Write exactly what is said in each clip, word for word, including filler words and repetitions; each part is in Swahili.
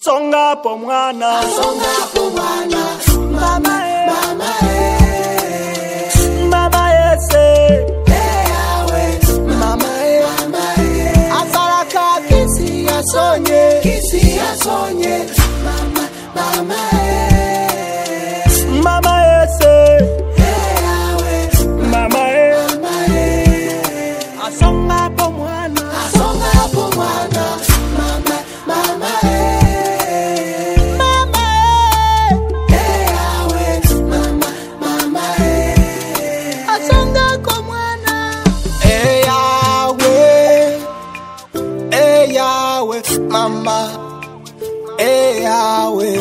Songa po mwana, songa po mwana, mama e, mama e, mama e se, e yawe, mama e, mama e, asaraka kisi ya sonye, kisi ya sonye, mama, mama e, mama e se, e yawe, mama e, mama e, asonga po mwana, songa po mwana, mama, mama e. Mama, eh yawe,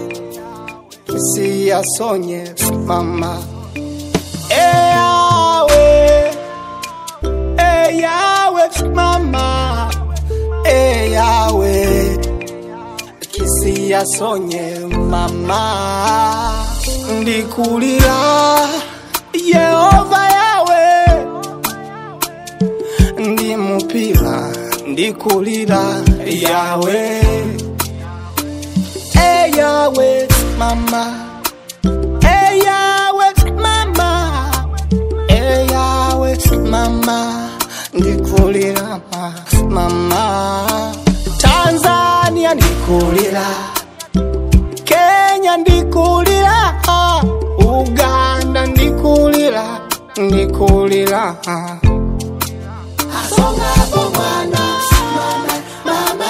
si ya sonye, mama, eh yawe, eh yawe, mama, eh yawe, kisi ya sonye, mama, ndikulira, Yehova yawe, ndimupira, ndikulira yawe, eh yawe mama, eh yawe mama, eh yawe mama, ndikulira mama. Tanzania ndikulira, Kenya ndikulira, Uganda ndikulira, ndikulira. Songa po mwana, mama, mama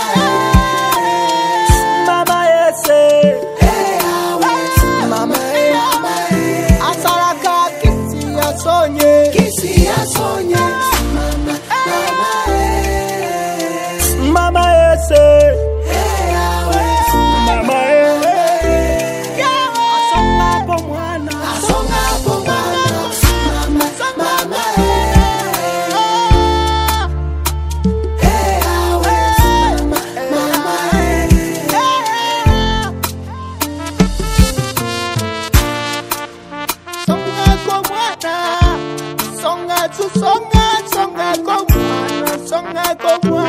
e, mama e se, e yawe, mama e, mama e, asaraka kisi ya sonye, kisi ya sonye, mama, mama e, mama e se, e yawe, mama e, yawe, asonga po mwana, songa po mwana, mama, mama e. Songa, songa, songa, songa, songa, songa,